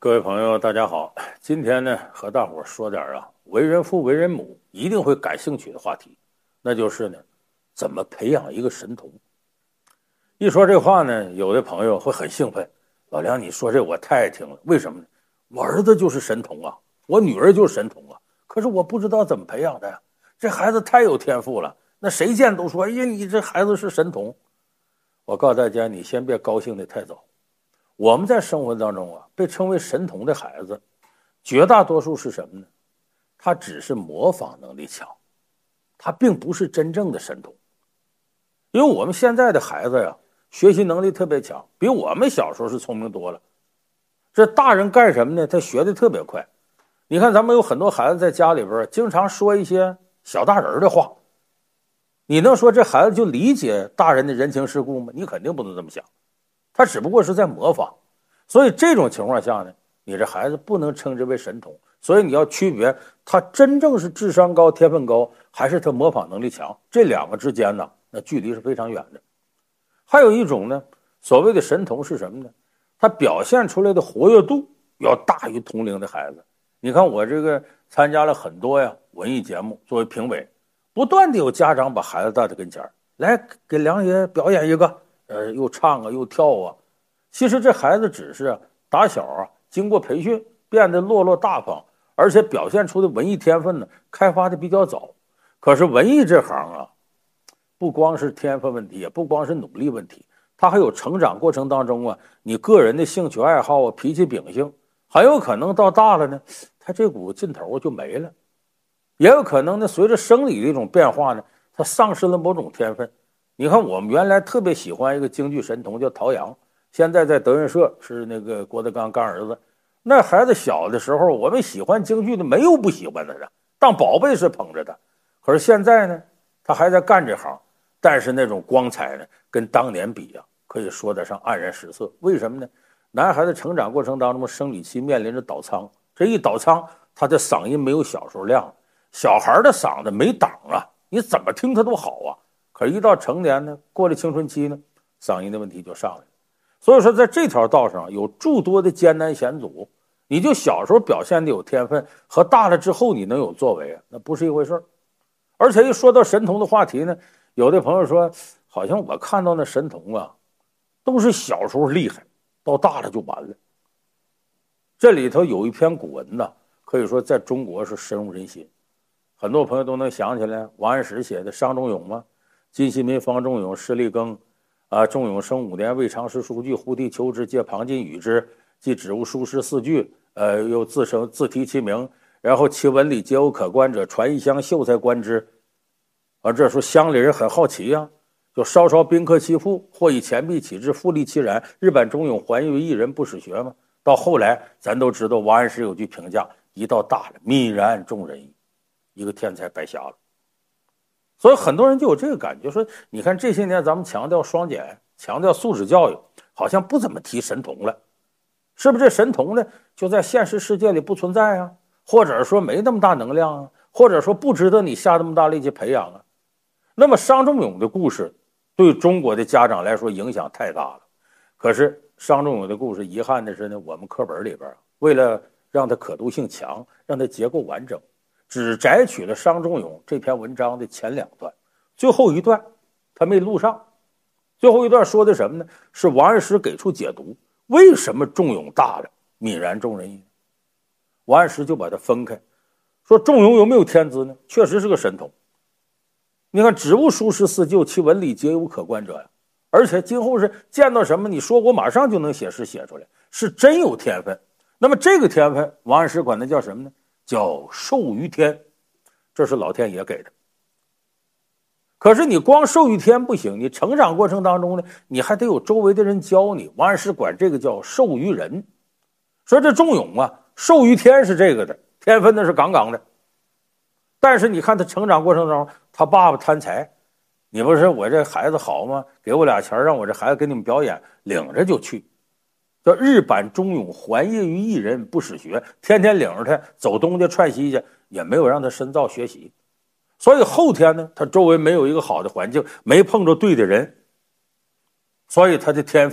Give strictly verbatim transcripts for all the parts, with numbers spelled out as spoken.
各位朋友大家好，今天呢和大伙说点啊为人父为人母一定会感兴趣的话题，那就是呢怎么培养一个神童。一说这话呢，有的朋友会很兴奋，老梁你说这我太爱听了，为什么呢？我儿子就是神童啊，我女儿就是神童啊，可是我不知道怎么培养的呀，这孩子太有天赋了，那谁见都说哎呀你这孩子是神童。我告诉大家，你先别高兴的太早。我们在生活当中啊，被称为神童的孩子，绝大多数是什么呢？他只是模仿能力强，他并不是真正的神童。因为我们现在的孩子呀，学习能力特别强，比我们小时候是聪明多了。这大人干什么呢？他学的特别快。你看咱们有很多孩子在家里边经常说一些小大人的话，你能说这孩子就理解大人的人情世故吗？你肯定不能这么想，他只不过是在模仿。所以这种情况下呢，你这孩子不能称之为神童。所以你要区别他真正是智商高天分高，还是他模仿能力强，这两个之间呢，那距离是非常远的。还有一种呢，所谓的神童是什么呢？他表现出来的活跃度要大于同龄的孩子。你看我这个参加了很多呀文艺节目，作为评委，不断的有家长把孩子带到跟前来，给梁爷表演一个，呃，又唱啊又跳啊。其实这孩子只是打小啊经过培训变得落落大方，而且表现出的文艺天分呢开发的比较早。可是文艺这行啊，不光是天分问题，也不光是努力问题，它还有成长过程当中啊你个人的兴趣爱好啊脾气秉性，很有可能到大了呢他这股劲头就没了。也有可能呢随着生理的一种变化呢，他丧失了某种天分。你看我们原来特别喜欢一个京剧神童叫陶阳，现在在德云社是那个郭德纲干儿子。那孩子小的时候我们喜欢京剧的没有不喜欢他的，当宝贝是捧着他。可是现在呢他还在干这行，但是那种光彩呢跟当年比啊可以说得上黯然失色。为什么呢？男孩子成长过程当中生理期面临着倒仓，这一倒仓他的嗓音没有小时候亮，小孩的嗓子没档啊，你怎么听他都好啊。可是一到成年呢，过了青春期呢，嗓音的问题就上来了。所以说在这条道上有诸多的艰难险阻，你就小时候表现的有天分和大了之后你能有作为啊，那不是一回事。而且一说到神童的话题呢，有的朋友说好像我看到那神童啊都是小时候厉害，到大了就完了。这里头有一篇古文呢，可以说在中国是深入人心，很多朋友都能想起来王安石写的《伤仲永》吗？金溪民方仲永施力耕，啊，仲永生五年，未尝识书句，呼地求之，借旁近语之，即止物书诗四句，呃，又自生自题其名，然后其文理皆有可观者，传一乡秀才观之。而这时候乡里人很好奇呀、啊，就稍稍宾客其父，或以钱币启之，复利其然。日版仲永还于一人，不使学嘛。到后来咱都知道王安石有句评价，一到大了泯然众人矣，一个天才白瞎了。所以很多人就有这个感觉，说你看这些年咱们强调双减，强调素质教育，好像不怎么提神童了，是不是？这神童呢就在现实世界里不存在啊，或者说没那么大能量啊，或者说不值得你下那么大力气培养啊。那么伤仲永的故事对中国的家长来说影响太大了。可是伤仲永的故事遗憾的是呢，我们课本里边为了让它可读性强，让它结构完整，只摘取了伤仲永这篇文章的前两段，最后一段他没录上。最后一段说的什么呢？是王安石给出解读，为什么仲永大了泯然众人矣。王安石就把它分开，说仲永有没有天资呢？确实是个神童。你看止物书诗四旧，其文理皆有可观者呀。而且今后是见到什么你说过马上就能写诗写出来，是真有天分。那么这个天分王安石管它叫什么呢？叫授于天，这是老天爷给的。可是你光授于天不行，你成长过程当中呢，你还得有周围的人教你。王安石管这个叫授于人。说这仲永啊，授于天是这个的，天分那是杠杠的。但是你看他成长过程当中，他爸爸贪财，你不是我这孩子好吗？给我俩钱让我这孩子给你们表演，领着就去。叫日版仲永还业于一人，不使学，天天领着他走东家串西家，也没有让他深造学习。所以后天呢，他周围没有一个好的环境，没碰着对的人，所以他的天分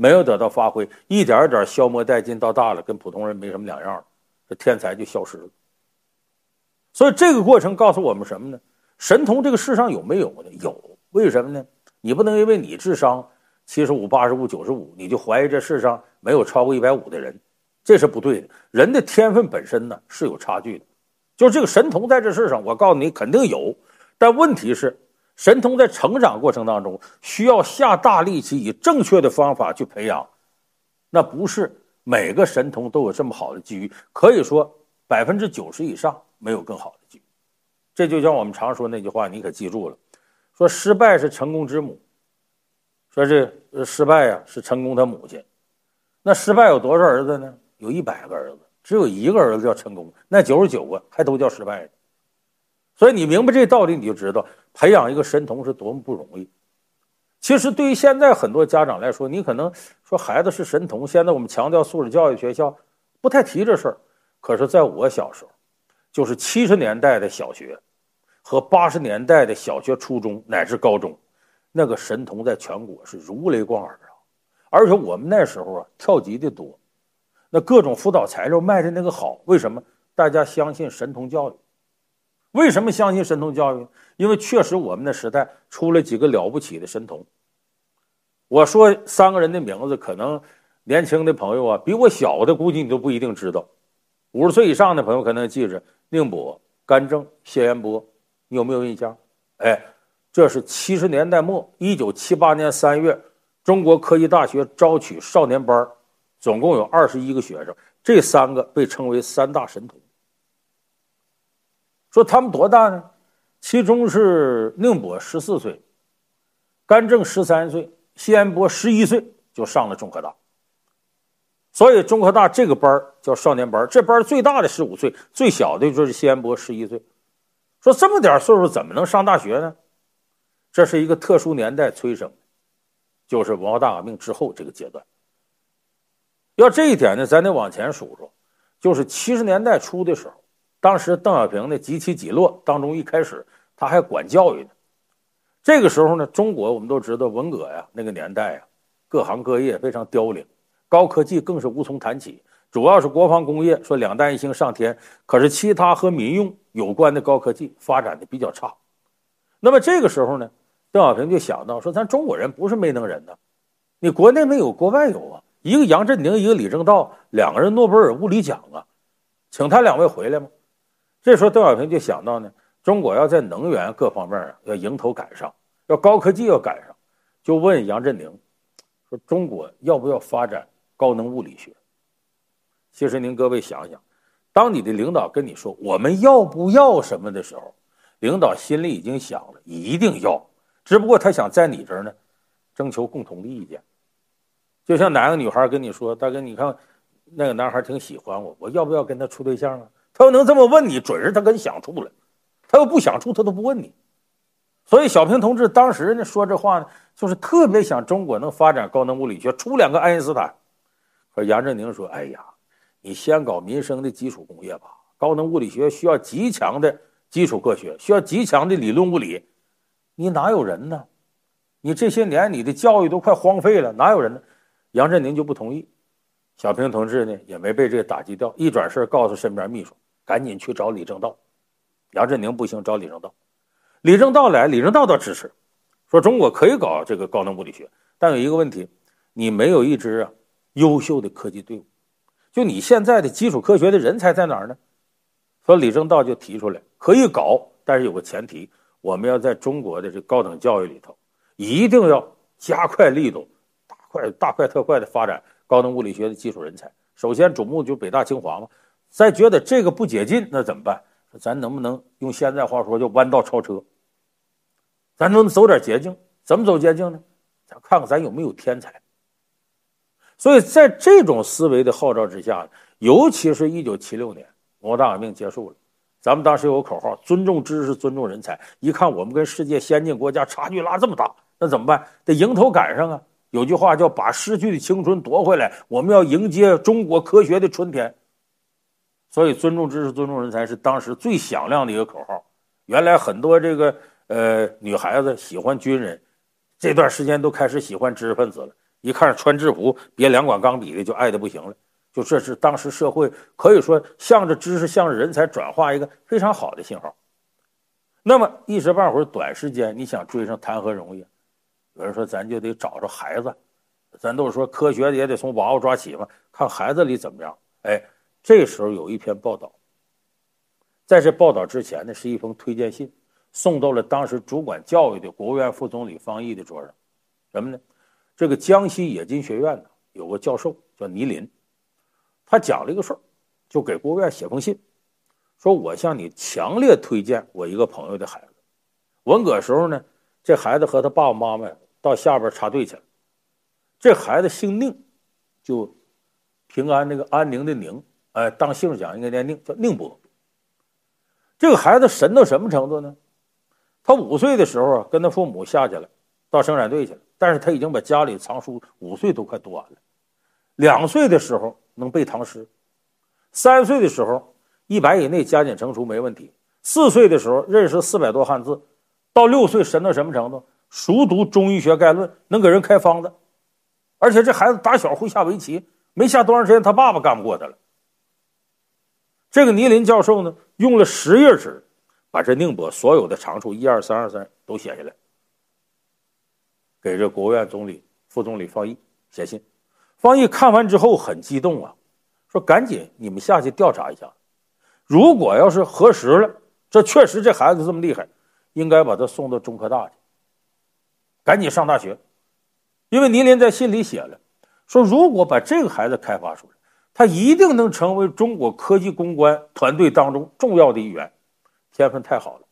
没有得到发挥，一点一点消磨殆尽，到大了跟普通人没什么两样了，这天才就消失了。所以这个过程告诉我们什么呢？神童这个世上有没有呢？有。为什么呢？你不能因为你智商七十五、八十五、九十五，你就怀疑这世上没有超过一百五的人，这是不对的。人的天分本身呢是有差距的，就是这个神童在这世上，我告诉你肯定有，但问题是，神童在成长过程当中需要下大力气，以正确的方法去培养，那不是每个神童都有这么好的机遇，可以说百分之九十以上没有更好的机遇。这就像我们常说那句话，你可记住了，说失败是成功之母，说这失败呀、啊、是成功他母亲。那失败有多少儿子呢？有一百个儿子，只有一个儿子叫成功，那九十九个还都叫失败的。所以你明白这道理，你就知道培养一个神童是多么不容易。其实对于现在很多家长来说，你可能说孩子是神童，现在我们强调素质教育学校，不太提这事儿。可是在我小时候，就是七十年代的小学和八十年代的小学、初中乃至高中，那个神童在全国是如雷贯耳啊！而且我们那时候啊，跳级的多，那各种辅导材料卖的那个好，为什么？大家相信神童教育。为什么相信神童教育？因为确实我们的时代出了几个了不起的神童。我说三个人的名字，可能年轻的朋友啊，比我小的估计你都不一定知道。五十岁以上的朋友可能记着宁波、甘正、谢延波，你有没有印象？哎，这是七十年代末，一九七八年三月，中国科技大学招取少年班，总共有二十一个学生，这三个被称为三大神童。说他们多大呢？其中是宁波十四岁，甘正十三岁，谢延波十一岁就上了中科大。所以中科大这个班叫少年班，这班最大的十五岁，最小的就是谢延波十一岁。说这么点岁数怎么能上大学呢？这是一个特殊年代催生，就是文化大革命之后这个阶段。要这一点呢，咱得往前数数，就是七十年代初的时候，当时邓小平的几起几落当中，一开始他还管教育呢。这个时候呢，中国我们都知道文革呀，那个年代呀，各行各业非常凋零，高科技更是无从谈起，主要是国防工业说两弹一星上天，可是其他和民用有关的高科技发展的比较差。那么这个时候呢，邓小平就想到说，咱中国人不是没能人呢，你国内没有国外有啊，一个杨振宁一个李政道，两个人诺贝尔物理奖啊，请他两位回来吗？这时候邓小平就想到呢，中国要在能源各方面啊要迎头赶上，要高科技要赶上，就问杨振宁说，中国要不要发展高能物理学？其实您各位想想，当你的领导跟你说我们要不要什么的时候，领导心里已经想了一定要，只不过他想在你这儿呢征求共同的意见。就像哪个女孩跟你说，大哥你看那个男孩挺喜欢我，我要不要跟他处对象啊？他要能这么问你，准是他跟想处了，他要不想处他都不问你。所以小平同志当时呢说这话呢，就是特别想中国能发展高能物理学，出两个爱因斯坦。可杨振宁说，哎呀，你先搞民生的基础工业吧，高能物理学需要极强的基础科学，需要极强的理论物理，你哪有人呢？你这些年你的教育都快荒废了，哪有人呢？杨振宁就不同意。小平同志呢也没被这个打击掉，一转身告诉身边秘书，赶紧去找李政道。杨振宁不行，找李政道。李政道来，李政道倒支持，说中国可以搞这个高能物理学，但有一个问题，你没有一支啊优秀的科技队伍，就你现在的基础科学的人才在哪儿呢？所以李政道就提出来，可以搞，但是有个前提，我们要在中国的这高等教育里头，一定要加快力度，大快大快特快的发展高能物理学的技术人才。首先瞩目就北大清华嘛，再觉得这个不解禁，那怎么办？咱能不能用现在话说叫弯道超车？咱能走点捷径，怎么走捷径呢？咱看看咱有没有天才。所以在这种思维的号召之下，尤其是一九七六年文化大革命结束了，咱们当时有个口号，尊重知识，尊重人才。一看我们跟世界先进国家差距拉这么大，那怎么办？得迎头赶上啊。有句话叫把失去的青春夺回来，我们要迎接中国科学的春天。所以尊重知识，尊重人才是当时最响亮的一个口号。原来很多这个呃女孩子喜欢军人，这段时间都开始喜欢知识分子了。 一看穿制服别两管钢笔的就爱得不行了。就这是当时社会可以说向着知识向着人才转化一个非常好的信号。那么一时半会儿短时间你想追上谈何容易？有人说咱就得找着孩子，咱都是说科学也得从娃娃抓起嘛，看孩子里怎么样。哎，这时候有一篇报道，在这报道之前呢是一封推荐信，送到了当时主管教育的国务院副总理方毅的桌上。什么呢？这个江西冶金学院呢有个教授叫倪林，他讲了一个事儿，就给国务院写封信，说我向你强烈推荐我一个朋友的孩子。文革时候呢，这孩子和他爸爸妈妈到下边插队去了。这孩子姓宁，就平安那个安宁的宁，哎，当姓讲应该念宁，叫宁波。这个孩子神到什么程度呢？他五岁的时候啊，跟他父母下去了，到生产队去了，但是他已经把家里藏书五岁都快读完了。两岁的时候能背唐诗，三岁的时候一百以内加减乘除没问题，四岁的时候认识四百多汉字，到六岁神到什么程度？熟读中医学概论，能给人开方子。而且这孩子打小会下围棋，没下多长时间他爸爸干不过他了。这个倪林教授呢，用了十页纸把这宁波所有的长处一二三二三都写下来，给这国务院总理副总理方毅写信。方毅看完之后很激动啊，说赶紧你们下去调查一下，如果要是核实了，这确实这孩子这么厉害，应该把他送到中科大去，赶紧上大学。因为倪林在信里写了，说如果把这个孩子开发出来，他一定能成为中国科技攻关团队当中重要的一员，天分太好了。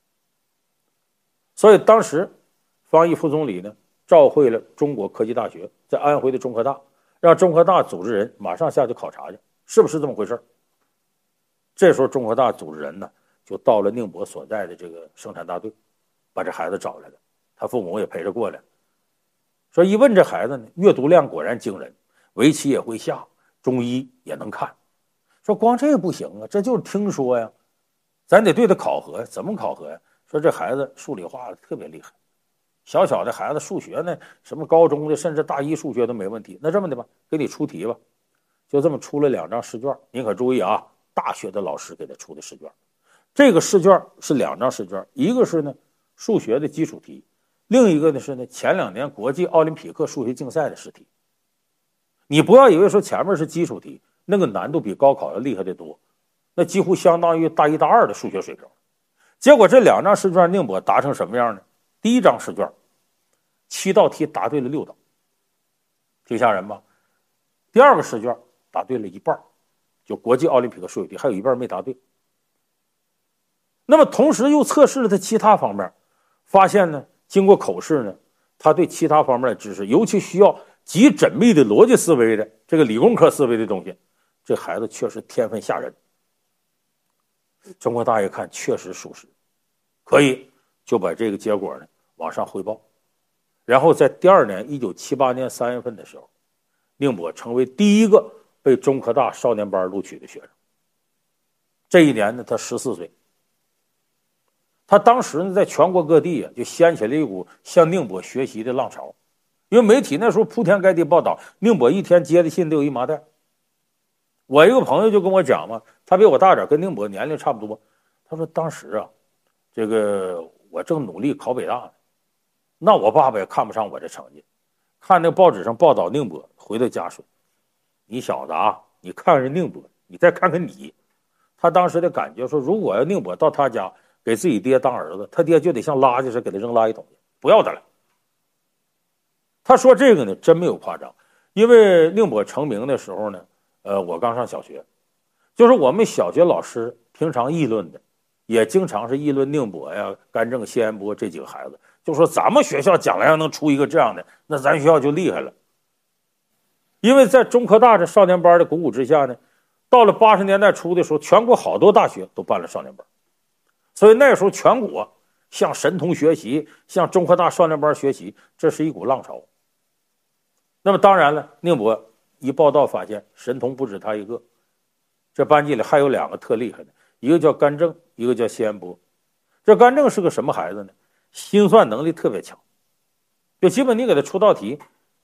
所以当时方毅副总理呢召会了中国科技大学，在安徽的中科大，让中科大组织人马上下去考察去，是不是这么回事？这时候中科大组织人呢就到了宁波所在的这个生产大队，把这孩子找来了，他父母也陪着过来。说一问这孩子呢，阅读量果然惊人，围棋也会下，中医也能看。说光这不行啊，这就是听说呀，咱得对他考核。怎么考核呀？说这孩子数理化特别厉害，小小的孩子数学呢，什么高中的甚至大一数学都没问题。那这么的吧，给你出题吧。就这么出了两张试卷，您可注意啊，大学的老师给他出的试卷。这个试卷是两张试卷，一个是呢数学的基础题，另一个呢是呢前两年国际奥林匹克数学竞赛的试题。你不要以为说前面是基础题，那个难度比高考要厉害得多，那几乎相当于大一大二的数学水平。结果这两张试卷宁波答成什么样呢？第一张试卷七道题答对了六道，挺吓人吧？第二个试卷答对了一半，就国际奥林匹克数学题还有一半没答对。那么同时又测试了他其他方面，发现呢经过口试呢，他对其他方面的知识，尤其需要极缜密的逻辑思维的这个理工科思维的东西，这孩子确实天分吓人。中国大一看确实属实，可以就把这个结果呢往上汇报。然后在第二年一九七八年三月份的时候，宁波成为第一个被中科大少年班录取的学生。这一年呢他十四岁。他当时呢在全国各地啊就掀起了一股向宁波学习的浪潮，因为媒体那时候铺天盖地报道宁波一天接的信都有一麻袋。我一个朋友就跟我讲嘛，他比我大点，跟宁波年龄差不多。他说当时啊，这个我正努力考北大呢，那我爸爸也看不上我这成绩，看那报纸上报道宁波，回到家说：“你小子啊，你看看宁波，你再看看你。”他当时的感觉说，如果要宁波到他家给自己爹当儿子，他爹就得像垃圾似的给他扔垃圾桶去，不要他了。他说这个呢真没有夸张，因为宁波成名的时候呢，呃，我刚上小学，就是我们小学老师平常议论的，也经常是议论宁波呀、甘正、谢安波这几个孩子，就说咱们学校将来要能出一个这样的，那咱学校就厉害了。因为在中科大这少年班的鼓舞之下呢，到了八十年代初的时候，全国好多大学都办了少年班，所以那时候全国向神童学习，向中科大少年班学习，这是一股浪潮。那么当然了，宁波一报道发现神童不止他一个，这班级里还有两个特厉害的，一个叫甘正，一个叫谢安波。这甘正是个什么孩子呢？心算能力特别强，就基本你给他出道题，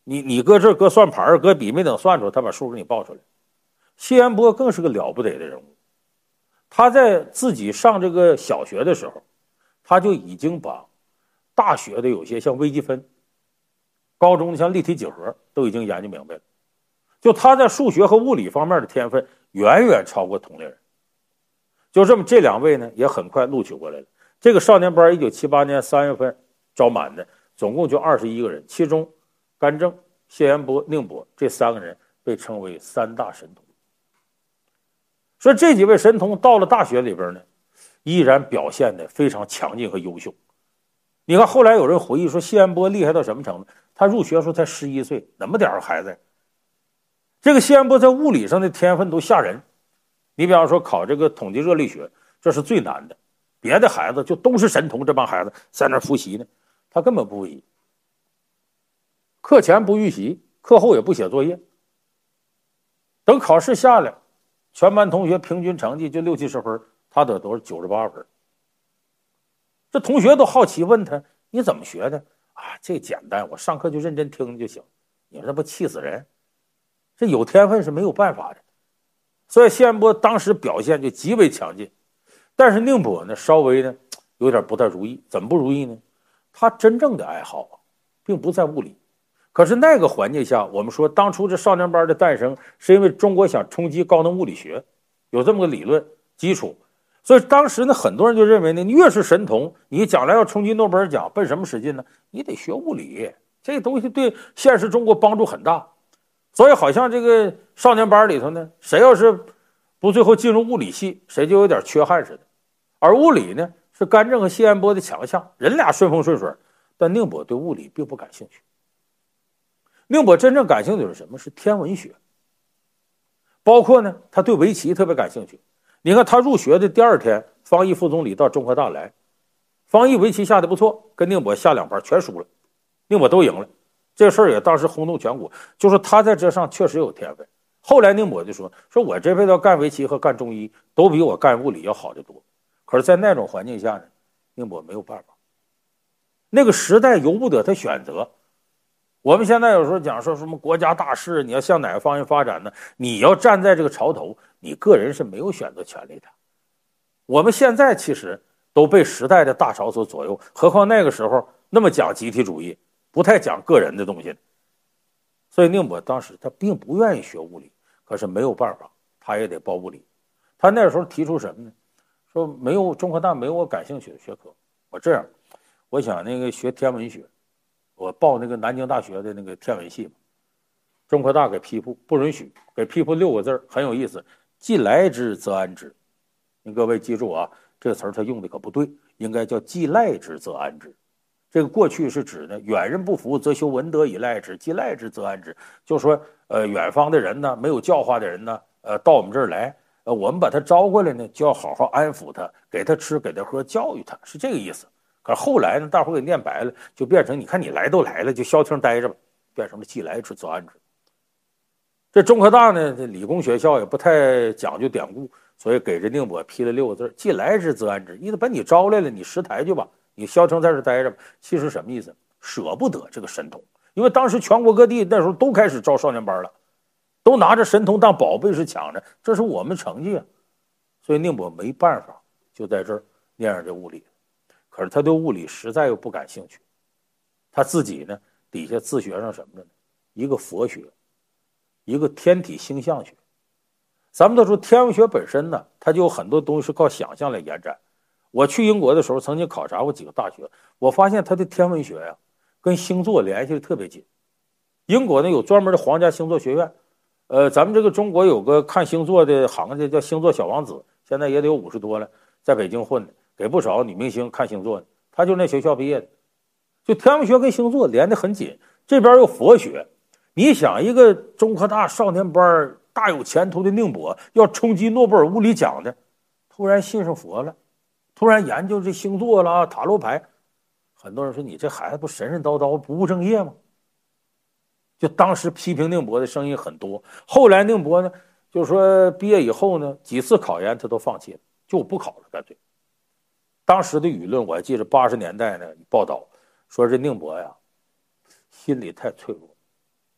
你你搁这儿搁算盘搁笔没等算出，他把数给你报出来。谢元波更是个了不得的人物，他在自己上这个小学的时候，他就已经把大学的有些像微积分，高中的像立体几何都已经研究明白了。就他在数学和物理方面的天分远远超过同龄人。就这么这两位呢也很快录取过来了。这个少年班一九七八年三月份招满的，总共就二十一个人，其中甘正、谢元波、宁波这三个人被称为三大神童。说这几位神童到了大学里边呢，依然表现得非常强劲和优秀。你看后来有人回忆说，谢元波厉害到什么程度？他入学的时候才十一岁，那么点孩子。这个谢元波在物理上的天分都吓人。你比方说考这个统计热力学，这是最难的，别的孩子就都是神童，这帮孩子在那复习呢，他根本不复习，课前不预习，课后也不写作业。等考试下来，全班同学平均成绩就六七十分，他得多少九十八分。这同学都好奇问他，你怎么学的啊？这简单，我上课就认真听就行。你说这不气死人？这有天分是没有办法的。所以谢元波当时表现就极为强劲。但是宁波呢稍微呢有点不太如意。怎么不如意呢？他真正的爱好啊并不在物理。可是那个环境下，我们说当初这少年班的诞生是因为中国想冲击高能物理学，有这么个理论基础。所以当时呢很多人就认为呢，越是神童，你将来要冲击诺贝尔奖奔什么使劲呢？你得学物理，这东西对现实中国帮助很大。所以好像这个少年班里头呢，谁要是不最后进入物理系，谁就有点缺憾似的。而物理呢是甘正和谢元波的强项，人俩顺风顺水。但宁波对物理并不感兴趣。宁波真正感兴趣的是什么？是天文学。包括呢他对围棋特别感兴趣。你看他入学的第二天，方毅副总理到中科大来，方毅围棋下的不错，跟宁波下两盘全输了，宁波都赢了。这事儿也当时轰动全国，就说他在这上确实有天分。后来宁波就说说我这辈子干围棋和干中医都比我干物理要好得多。可是在那种环境下呢，宁波没有办法，那个时代由不得他选择。我们现在有时候讲说什么国家大事，你要向哪个方向发展呢？你要站在这个潮头，你个人是没有选择权利的。我们现在其实都被时代的大潮所左右，何况那个时候那么讲集体主义，不太讲个人的东西。所以宁波当时他并不愿意学物理，可是没有办法，他也得报物理。他那时候提出什么呢？说没有中科大没有我感兴趣的学科，我这样，我想那个学天文学，我报那个南京大学的那个天文系嘛。中科大给批复，不允许，给批复六个字很有意思：既来之则安之。您各位记住啊，这个词儿他用的可不对，应该叫既赖之则安之。这个过去是指呢，远人不服则修文德以赖之，既赖之则安之。就说呃，远方的人呢，没有教化的人呢，呃，到我们这儿来，呃，我们把他招过来呢，就要好好安抚他，给他吃，给他喝，教育他，是这个意思。可是后来呢，大伙给念白了，就变成你看你来都来了，就消停待着吧，变成了既来之则安之。这中科大呢，这理工学校也不太讲究典故，所以给这宁波批了六个字：既来之则安之。意思把你招来了，你识抬去吧，你消停在这待着吧。其实什么意思？舍不得这个神童，因为当时全国各地那时候都开始招少年班了，都拿着神童当宝贝是抢着，这是我们成绩啊。所以宁波没办法，就在这儿念上这物理。可是他对物理实在又不感兴趣，他自己呢底下自学上什么呢？一个佛学，一个天体星象学。咱们都说天文学本身呢，它就有很多东西是靠想象来延展。我去英国的时候曾经考察过几个大学，我发现它的天文学呀跟星座联系的特别紧。英国呢有专门的皇家星座学院，呃，咱们这个中国有个看星座的行家叫星座小王子，现在也得有五十多了，在北京混的，给不少女明星看星座的，他就那学校毕业的。就天文学跟星座连得很紧，这边有佛学。你想一个中科大少年班大有前途的宁波，要冲击诺贝尔物理奖的，突然信上佛了，突然研究这星座了塔罗牌，很多人说你这孩子不神神叨叨不务正业吗？就当时批评宁波的声音很多。后来宁波呢就是说毕业以后呢几次考研他都放弃了，就不考了干脆。当时的舆论我还记得八十年代呢报道说这宁波呀心里太脆弱，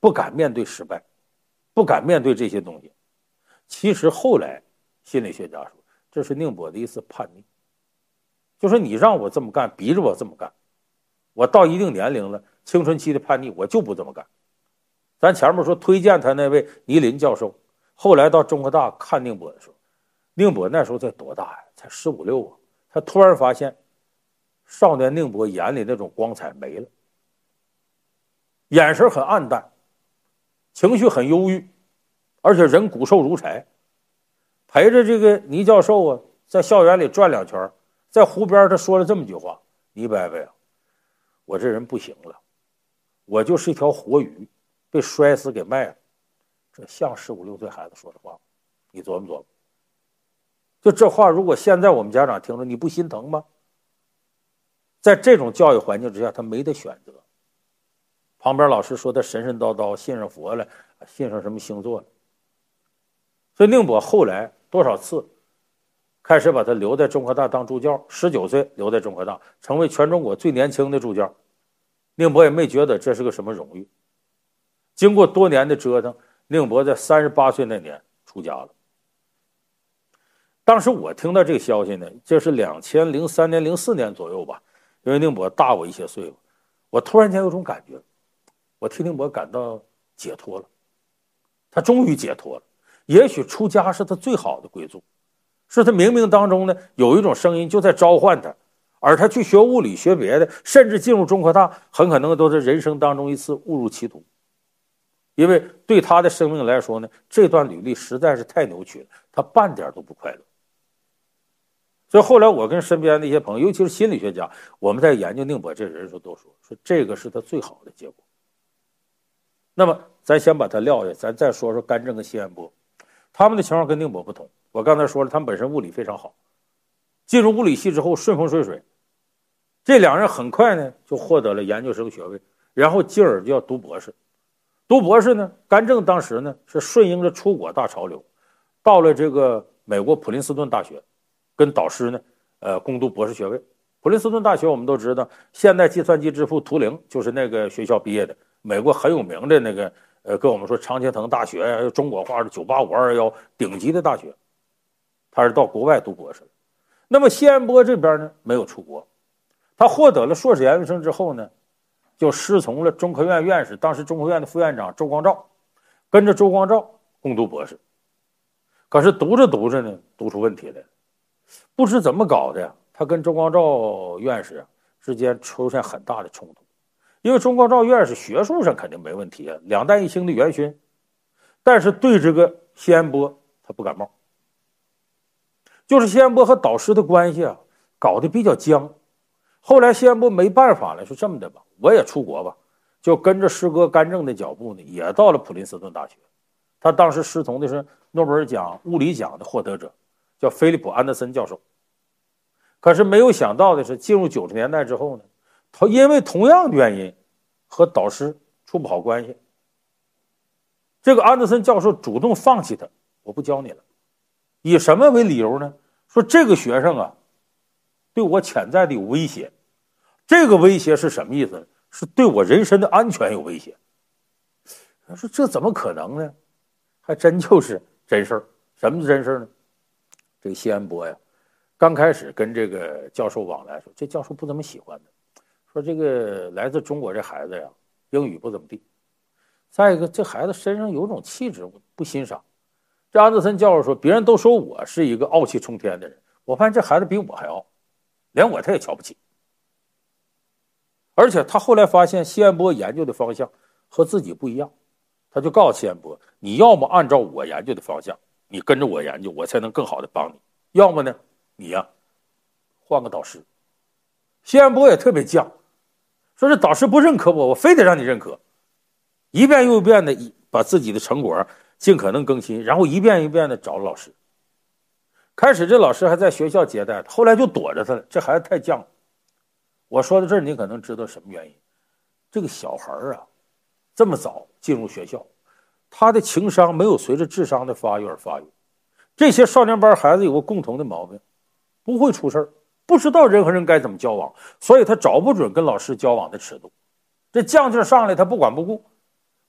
不敢面对失败，不敢面对这些东西。其实后来心理学家说，这是宁波的一次叛逆，就是你让我这么干，逼着我这么干，我到一定年龄了，青春期的叛逆，我就不这么干。咱前面说推荐他那位倪林教授，后来到中科大看宁波的时候，宁波那时候才多大呀？才十五六啊！他突然发现，少年宁波眼里那种光彩没了，眼神很暗淡，情绪很忧郁，而且人骨瘦如柴。陪着这个倪教授啊，在校园里转两圈，在湖边他说了这么句话：“倪伯伯啊，我这人不行了，我就是一条活鱼，被摔死给卖了。”这像十五六岁孩子说的话吗？你琢磨琢磨。就这话，如果现在我们家长听了，你不心疼吗？在这种教育环境之下，他没得选择。旁边老师说他神神叨叨，信上佛了，信上什么星座了。所以宁波后来多少次开始把他留在中科大当助教，十九岁留在中科大，成为全中国最年轻的助教。宁波也没觉得这是个什么荣誉。经过多年的折腾，宁波在三十八岁那年出家了。当时我听到这个消息呢，这是两千零三年、零四年左右吧，因为宁波大我一些岁数，我突然间有种感觉，我替宁波感到解脱了，他终于解脱了。也许出家是他最好的归宿，是他冥冥当中呢有一种声音就在召唤他，而他去学物理、学别的，甚至进入中科大，很可能都是人生当中一次误入歧途。因为对他的生命来说呢，这段履历实在是太扭曲了，他半点都不快乐。所以后来我跟身边的一些朋友，尤其是心理学家，我们在研究宁波这人时候都说，说这个是他最好的结果。那么咱先把他撂下，咱再说说甘正跟谢安波，他们的情况跟宁波不同。我刚才说了，他们本身物理非常好，进入物理系之后顺风顺水，这两人很快呢就获得了研究生学位，然后进而就要读博士。读博士呢，甘正当时呢是顺应着出国大潮流，到了这个美国普林斯顿大学，跟导师呢，呃，攻读博士学位。普林斯顿大学我们都知道，现代计算机之父图灵就是那个学校毕业的，美国很有名的那个，呃，跟我们说常青藤大学呀，中国话是九八五二幺顶级的大学，他是到国外读博士。那么谢安波这边呢，没有出国，他获得了硕士研究生之后呢，就师从了中科院院士，当时中科院的副院长周光召，跟着周光召攻读博士。可是读着读着呢，读出问题来了，不知怎么搞的呀，他跟周光召院士之间出现很大的冲突。因为周光召院士学术上肯定没问题啊，两弹一星的元勋，但是对这个谢安波他不感冒。就是谢安波和导师的关系啊，搞得比较僵。后来谢安波没办法了，说这么的吧，我也出国吧，就跟着师哥甘正的脚步呢，也到了普林斯顿大学。他当时师从的是诺贝尔奖物理奖的获得者，叫菲利普·安德森教授。可是没有想到的是，进入九十年代之后呢，他因为同样的原因和导师处不好关系。这个安德森教授主动放弃他，我不教你了。以什么为理由呢？说这个学生啊，对我潜在的有威胁。这个威胁是什么意思呢？是对我人身的安全有威胁。他说这怎么可能呢？还真就是真事儿。什么是真事儿呢？这个谢安波呀，刚开始跟这个教授往来说，这教授不怎么喜欢他，说这个来自中国这孩子呀，英语不怎么地。再一个，这孩子身上有种气质，我不欣赏。这安德森教授说，别人都说我是一个傲气冲天的人，我发现这孩子比我还傲，连我他也瞧不起。而且他后来发现谢安波研究的方向和自己不一样，他就告诉谢安波，你要么按照我研究的方向，你跟着我研究，我才能更好的帮你，要么呢你呀换个导师。谢安波也特别犟，说这导师不认可我，我非得让你认可，一遍又一遍的把自己的成果尽可能更新，然后一遍一遍的找老师。开始这老师还在学校接待他，后来就躲着他了，这孩子太犟了。我说到这儿，你可能知道什么原因。这个小孩啊，这么早进入学校，他的情商没有随着智商的发育而发育。这些少年班孩子有个共同的毛病，不会出事儿，不知道人和人该怎么交往，所以他找不准跟老师交往的尺度。这犟劲上来，他不管不顾，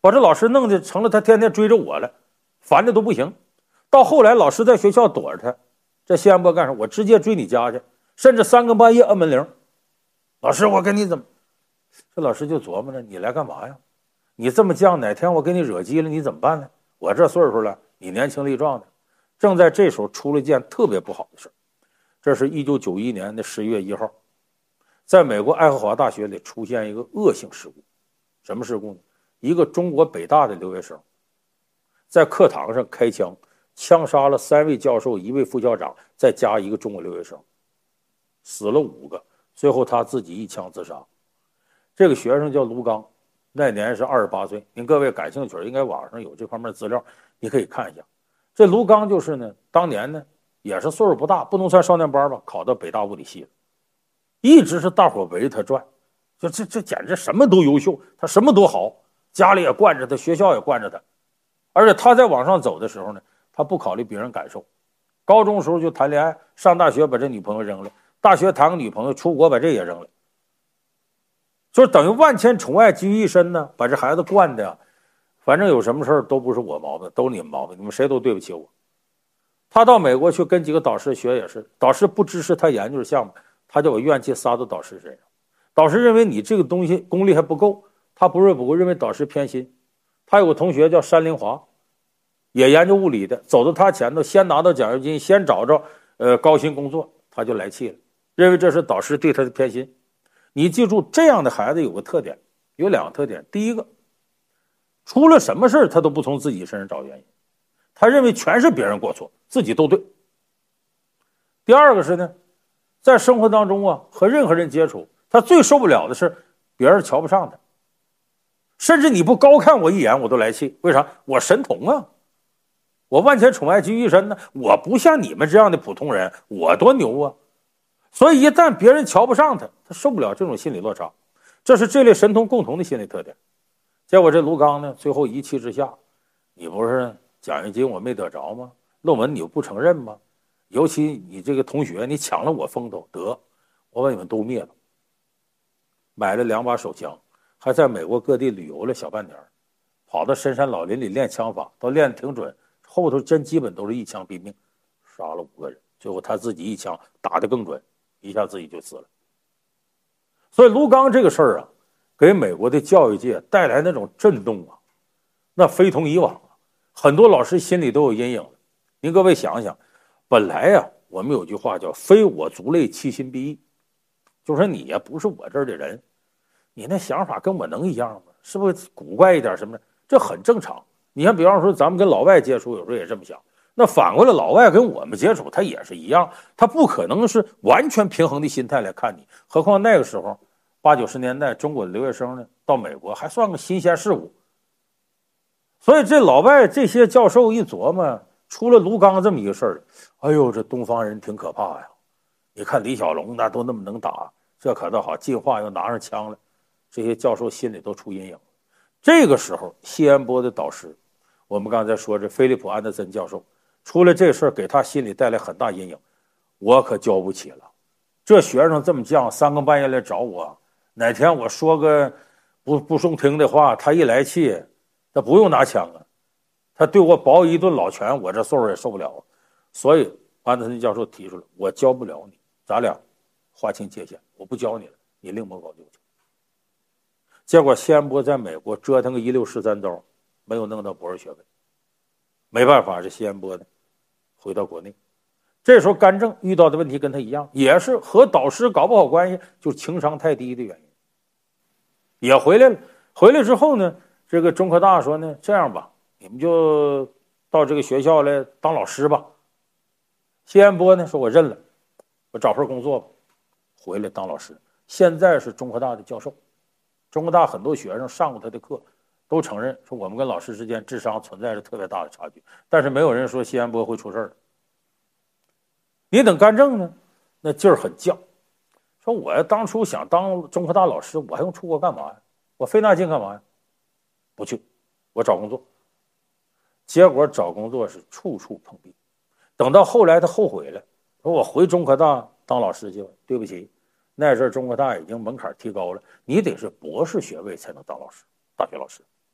把这老师弄得成了他天天追着我了，烦的都不行。到后来老师在学校躲着他，这谢安波干什么？我直接追你家去，甚至三更半夜摁门铃，老师我跟你怎么？这老师就琢磨着，你来干嘛呀？你这么犟，哪天我给你惹急了你怎么办呢？我这岁数了，你年轻力壮的。正在这时候出了一件特别不好的事，这是一九九一年的十一月一号，在美国爱荷华大学里出现一个恶性事故。什么事故呢？一个中国北大的留学生在课堂上开枪，枪杀了三位教授、一位副校长，再加一个中国留学生，死了五个，最后他自己一枪自杀。这个学生叫卢刚，那年是二十八岁。您各位感兴趣，应该网上有这方面资料，你可以看一下。这卢刚就是呢，当年呢也是岁数不大，不能算少年班吧，考到北大物理系了，一直是大伙围着他转，就这这简直什么都优秀，他什么都好，家里也惯着他，学校也惯着他。而且他在往上走的时候呢，他不考虑别人感受。高中时候就谈恋爱，上大学把这女朋友扔了，大学谈个女朋友，出国把这也扔了。就是等于万千宠爱集于一身呢，把这孩子惯的呀，反正有什么事儿都不是我毛病，都是你们毛病，你们谁都对不起我。他到美国去跟几个导师学也是，导师不支持他研究的项目，他就把怨气撒到导师身上。导师认为你这个东西功力还不够，他不是不够，认为导师偏心。他有个同学叫山林华，也研究物理的，走到他前头，先拿到奖学金，先找着呃高薪工作，他就来气了，认为这是导师对他的偏心。你记住，这样的孩子有个特点，有两个特点。第一个，出了什么事他都不从自己身上找原因，他认为全是别人过错，自己都对。第二个是呢，在生活当中啊，和任何人接触，他最受不了的是别人瞧不上他，甚至你不高看我一眼我都来气。为啥？我神童啊，我万千宠爱集于一身呢，我不像你们这样的普通人，我多牛啊！所以一旦别人瞧不上他，他受不了这种心理落差，这是这类神童共同的心理特点。结果这卢刚呢，最后一气之下，你不是奖学金我没得着吗？论文你又不承认吗？尤其你这个同学，你抢了我风头，得我把你们都灭了。买了两把手枪，还在美国各地旅游了小半年，跑到深山老林里练枪法，都练得挺准，后头真基本都是一枪毙命，杀了五个人，最后他自己一枪打得更准，一下自己就死了。所以卢刚这个事儿啊，给美国的教育界带来那种震动啊，那非同以往啊，很多老师心里都有阴影了。您各位想想，本来呀、啊，我们有句话叫非我族类，其心必异，就说你呀不是我这儿的人，你那想法跟我能一样吗？是不是古怪一点什么的？这很正常。你看比方说咱们跟老外接触，有时候也这么想，那反过来老外跟我们接触他也是一样，他不可能是完全平衡的心态来看你。何况那个时候八九十年代中国的留学生呢到美国还算个新鲜事物，所以这老外这些教授一琢磨，出了卢刚这么一个事儿，哎呦这东方人挺可怕呀。你看李小龙那都那么能打，这可倒好，进化又拿上枪了，这些教授心里都出阴影。这个时候谢安波的导师，我们刚才说这菲利普安德森教授，出了这事儿给他心里带来很大阴影，我可教不起了。这学生这么犟，三更半夜来找我，哪天我说个不不中听的话，他一来气，他不用拿枪啊，他对我保一顿老拳，我这岁数也受不了。所以安德森教授提出来，我教不了你，咱俩划清界限，我不教你了，你另谋高就去。结果谢安波在美国折腾个一溜十三招，没有弄到博士学位。没办法，这谢安波呢回到国内。这时候甘正遇到的问题跟他一样，也是和导师搞不好关系，就是情商太低的原因，也回来了。回来之后呢，这个中科大说呢，这样吧，你们就到这个学校来当老师吧。谢安波呢说，我认了，我找份工作吧，回来当老师。现在是中科大的教授，中科大很多学生上过他的课，都承认说我们跟老师之间智商存在着特别大的差距，但是没有人说谢安波会出事儿。你等甘正呢，那劲儿很犟，说我当初想当中科大老师，我还用出国干嘛呀？我费那劲干嘛呀？不去，我找工作。结果找工作是处处碰壁。等到后来他后悔了，说我回中科大当老师去吧。对不起，那阵中科大已经门槛提高了，你得是博士学位才能当老师，大学老师。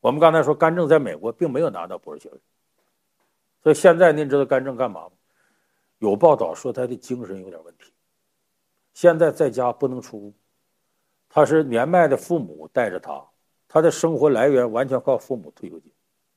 我们刚才说甘正在美国并没有拿到博士学位，所以现在您知道甘正干嘛吗？有报道说他的精神有点问题，现在在家不能出屋，他是年迈的父母带着他，他的生活来源完全靠父母退休金。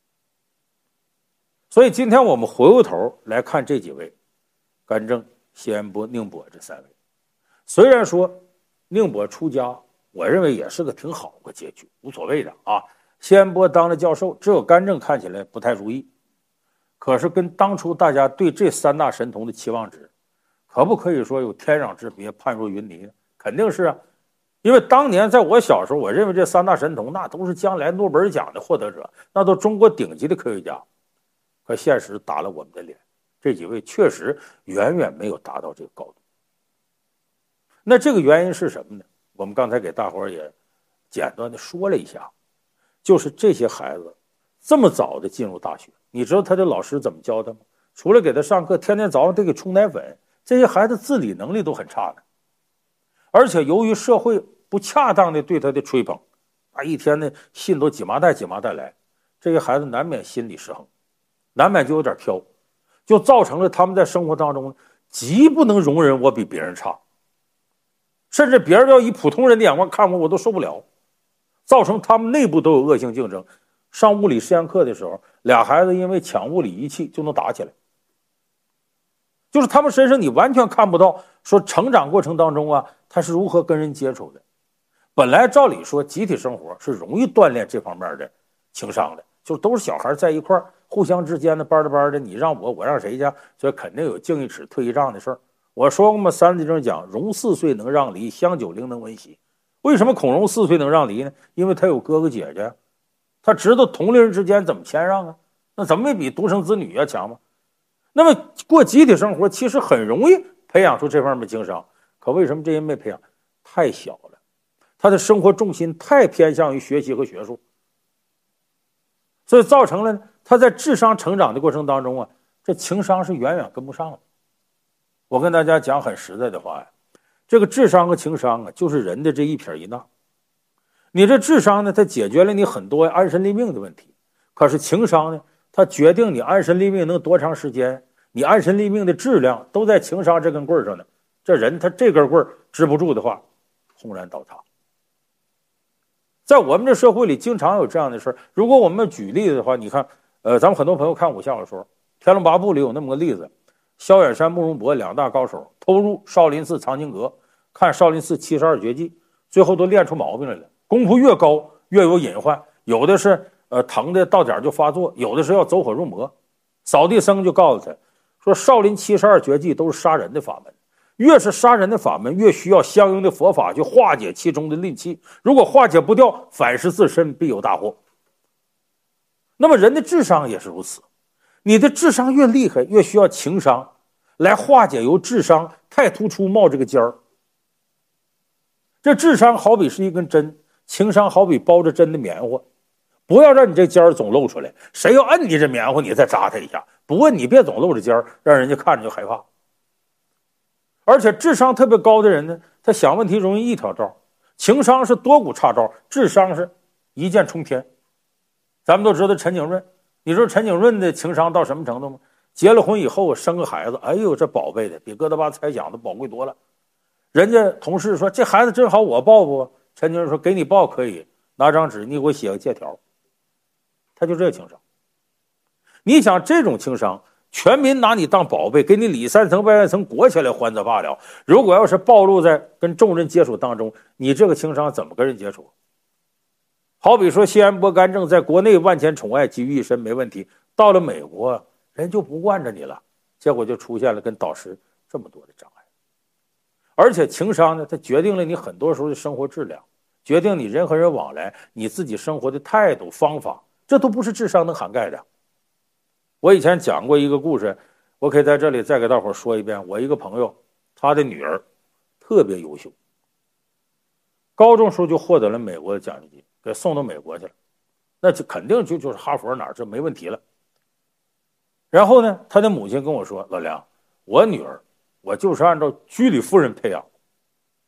所以今天我们回过头来看这几位，甘正、谢延波、宁波这三位，虽然说宁波出家，我认为也是个挺好的结局，无所谓的啊。谢延波当了教授，只有甘正看起来不太如意，可是跟当初大家对这三大神童的期望值，可不可以说有天壤之别，判若云泥呢？肯定是啊，因为当年在我小时候，我认为这三大神童那都是将来诺贝尔奖的获得者，那都中国顶级的科学家。可现实打了我们的脸，这几位确实远远没有达到这个高度。那这个原因是什么呢？我们刚才给大伙儿也简单的说了一下，就是这些孩子这么早的进入大学，你知道他的老师怎么教他吗？除了给他上课，天天早上得给冲奶粉，这些孩子自理能力都很差的。而且由于社会不恰当的对他的吹捧，啊，一天呢信都几麻袋几麻袋来，这些孩子难免心理失衡，难免就有点飘，就造成了他们在生活当中极不能容忍我比别人差，甚至别人要以普通人的眼光看我，我都受不了，造成他们内部都有恶性竞争。上物理实验课的时候，俩孩子因为抢物理仪器就能打起来，就是他们身上你完全看不到说成长过程当中啊，他是如何跟人接触的。本来照理说集体生活是容易锻炼这方面的情商的，就都是小孩在一块儿，互相之间的班的班的，你让我我让谁家，所以肯定有敬一尺退一丈的事儿。我说过嘛，三字经讲融四岁能让梨，香九龄能温习。为什么孔融四岁能让梨呢？因为他有哥哥姐姐，他知道同龄人之间怎么谦让啊，那怎么没比独生子女要强吗？那么过集体生活其实很容易培养出这方面情商，可为什么这些没培养？太小了，他的生活重心太偏向于学习和学术，所以造成了他在智商成长的过程当中啊，这情商是远远跟不上的。我跟大家讲很实在的话呀，这个智商和情商啊，就是人的这一撇一捺。你这智商呢，它解决了你很多安身立命的问题，可是情商呢，它决定你安身立命能多长时间，你安身立命的质量都在情商这根棍上呢。这人他这根棍支不住的话，轰然倒塌。在我们这社会里经常有这样的事儿。如果我们举例子的话，你看呃，咱们很多朋友看武侠小说，天龙八部里有那么个例子，萧远山、慕容博两大高手偷入少林寺藏经阁，看少林寺七十二绝技，最后都练出毛病来了。功夫越高越有隐患，有的是呃疼的到点就发作，有的是要走火入魔。扫地僧就告诉他说，少林七十二绝技都是杀人的法门，越是杀人的法门，越需要相应的佛法去化解其中的戾气，如果化解不掉，反噬自身必有大祸。那么人的智商也是如此，你的智商越厉害，越需要情商来化解由智商太突出冒这个尖儿。这智商好比是一根针，情商好比包着针的棉花，不要让你这尖儿总露出来，谁要摁你这棉花，你再扎他一下，不摁你别总露着尖儿，让人家看着就害怕。而且智商特别高的人呢，他想问题容易一条招，情商是多股叉招，智商是一箭冲天。咱们都知道陈景润，你说陈景润的情商到什么程度吗？结了婚以后生个孩子，哎呦，这宝贝的比哥德巴猜想的宝贵多了。人家同事说这孩子真好，我抱不？陈景润说给你抱可以，拿张纸你给我写个借条。他就这情商。你想这种情商，全民拿你当宝贝，给你里三层外三层裹起来还则罢了，如果要是暴露在跟众人接触当中，你这个情商怎么跟人接触？好比说谢安波、甘正在国内万千宠爱集于一身没问题，到了美国人就不惯着你了，结果就出现了跟导师这么多的障碍。而且情商呢，它决定了你很多时候的生活质量，决定你人和人往来，你自己生活的态度方法，这都不是智商能涵盖的。我以前讲过一个故事，我可以在这里再给大伙说一遍。我一个朋友，他的女儿特别优秀，高中时候就获得了美国的奖学金，给送到美国去了，那就肯定就就是哈佛哪儿这没问题了。然后呢，他的母亲跟我说，老梁，我女儿我就是按照居里夫人培养。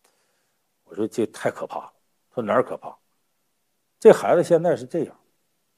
我说这太可怕了。他说哪儿可怕？这孩子现在是这样，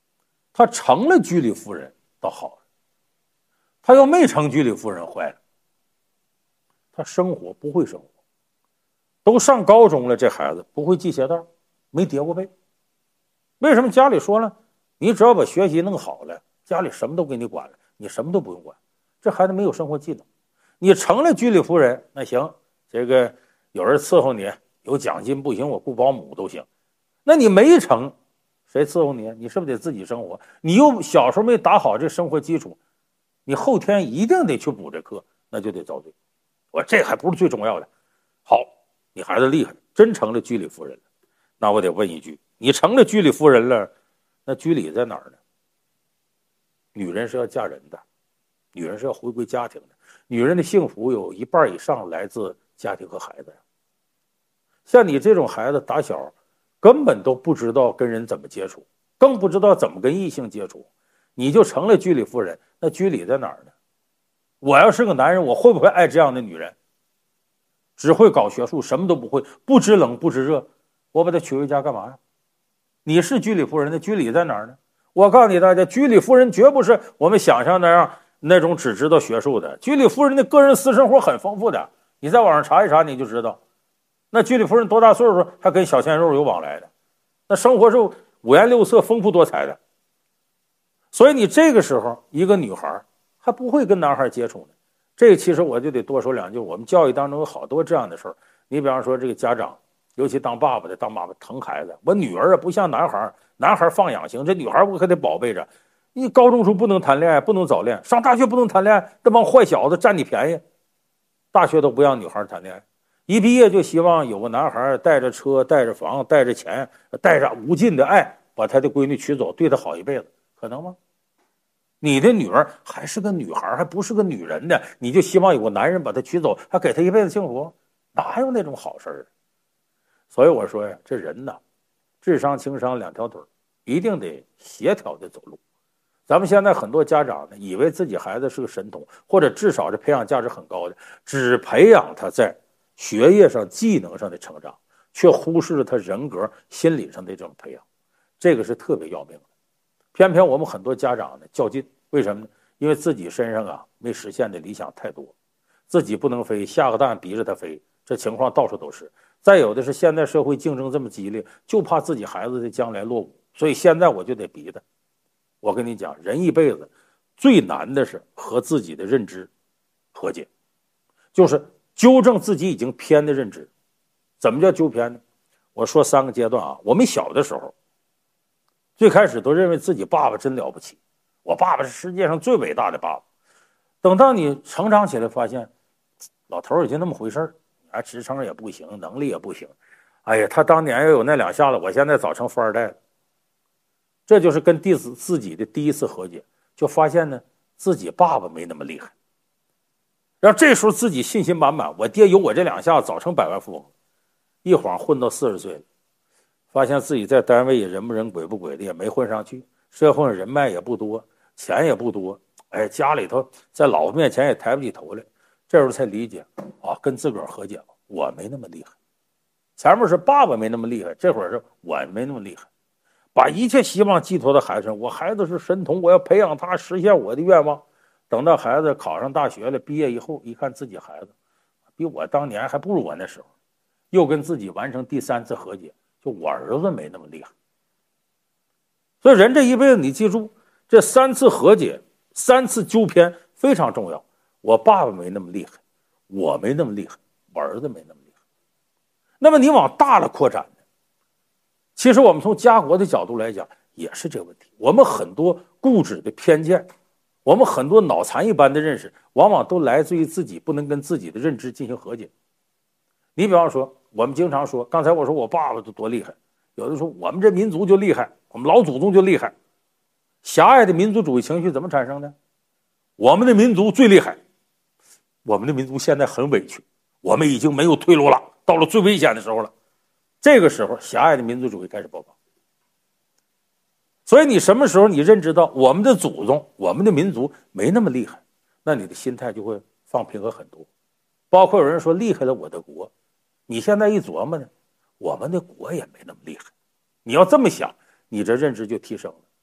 他成了居里夫人倒好了，他要没成居里夫人坏了。他生活不会生活，都上高中了，这孩子不会系鞋带，没叠过被。为什么家里说了，你只要把学习弄好了，家里什么都给你管了，你什么都不用管。这孩子没有生活技能。你成了居里夫人，那行，这个有人伺候你，有奖金不行，我雇保姆都行。那你没成，谁伺候你？你是不是得自己生活？你又小时候没打好这生活基础，你后天一定得去补这课，那就得遭罪。我这还不是最重要的。好，你孩子厉害，真成了居里夫人了。那我得问一句，你成了居里夫人了，那居里在哪儿呢？女人是要嫁人的，女人是要回归家庭的，女人的幸福有一半以上来自家庭和孩子。像你这种孩子打小根本都不知道跟人怎么接触，更不知道怎么跟异性接触，你就成了居里夫人，那居里在哪儿呢？我要是个男人，我会不会爱这样的女人？只会搞学术，什么都不会，不知冷不知热，我把她娶回家干嘛呀？你是居里夫人，那居里在哪儿呢？我告诉你大家，居里夫人绝不是我们想象那样那种只知道学术的。居里夫人的个人私生活很丰富的，你在网上查一查你就知道。那居里夫人多大岁数还跟小鲜肉有往来的，那生活是五颜六色丰富多彩的。所以你这个时候一个女孩还不会跟男孩接触呢，这个其实我就得多说两句。我们教育当中有好多这样的事儿，你比方说这个家长，尤其当爸爸的当妈妈疼孩子，我女儿啊不像男孩，男孩放养型，这女孩我可得宝贝着。你高中时候不能谈恋爱，不能早恋，上大学不能谈恋爱，这帮坏小子占你便宜，大学都不让女孩谈恋爱，一毕业就希望有个男孩带着车带着房带着钱带着无尽的爱把他的闺女娶走，对她好一辈子，可能吗？你的女儿还是个女孩，还不是个女人的，你就希望有个男人把她娶走，还给她一辈子幸福，哪有那种好事儿？所以我说呀，这人呐，智商情商两条腿，一定得协调的走路。咱们现在很多家长呢，以为自己孩子是个神童，或者至少是培养价值很高的，只培养他在学业上技能上的成长，却忽视了他人格心理上的这种培养，这个是特别要命的。偏偏我们很多家长呢较劲，为什么呢？因为自己身上啊没实现的理想太多，自己不能飞，下个蛋逼着他飞，这情况到处都是。再有的是现在社会竞争这么激烈，就怕自己孩子的将来落伍，所以现在我就得逼他。我跟你讲，人一辈子最难的是和自己的认知和解，就是纠正自己已经偏的认知。怎么叫纠偏呢？我说三个阶段啊。我们小的时候最开始都认为自己爸爸真了不起，我爸爸是世界上最伟大的爸爸。等到你成长起来发现老头也就那么回事儿，啊，职称也不行，能力也不行，哎呀，他当年要有那两下子，我现在早成富二代了。这就是跟弟子自己的第一次和解，就发现呢自己爸爸没那么厉害，然后这时候自己信心满满，我爹有我这两下子早成百万富翁。一晃混到四十岁了，发现自己在单位也人不人鬼不鬼的，也没混上去，社会上人脉也不多，钱也不多，哎，家里头在老婆面前也抬不起头来。这时候才理解啊，跟自个儿和解了，我没那么厉害。前面是爸爸没那么厉害，这会儿是我没那么厉害。把一切希望寄托到孩子上，我孩子是神童，我要培养他，实现我的愿望。等到孩子考上大学了，毕业以后一看自己孩子比我当年还不如我那时候，又跟自己完成第三次和解，就我儿子没那么厉害。所以人这一辈子你记住，这三次和解，三次纠偏非常重要。我爸爸没那么厉害，我没那么厉害，我儿子没那么厉害。那么你往大了扩展，其实我们从家国的角度来讲也是这个问题。我们很多固执的偏见，我们很多脑残一般的认识，往往都来自于自己不能跟自己的认知进行和解。你比方说，我们经常说，刚才我说我爸爸都多厉害，有的说我们这民族就厉害，我们老祖宗就厉害。狭隘的民族主义情绪怎么产生的？我们的民族最厉害，我们的民族现在很委屈，我们已经没有退路了，到了最危险的时候了。这个时候狭隘的民族主义开始爆发。所以你什么时候你认知到我们的祖宗我们的民族没那么厉害，那你的心态就会放平和很多。包括有人说厉害了我的国，你现在一琢磨呢，我们的国也没那么厉害。你要这么想，你这认知就提升了。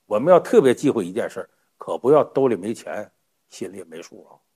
我们要特别忌讳一件事，可不要兜里没钱，心里没数啊。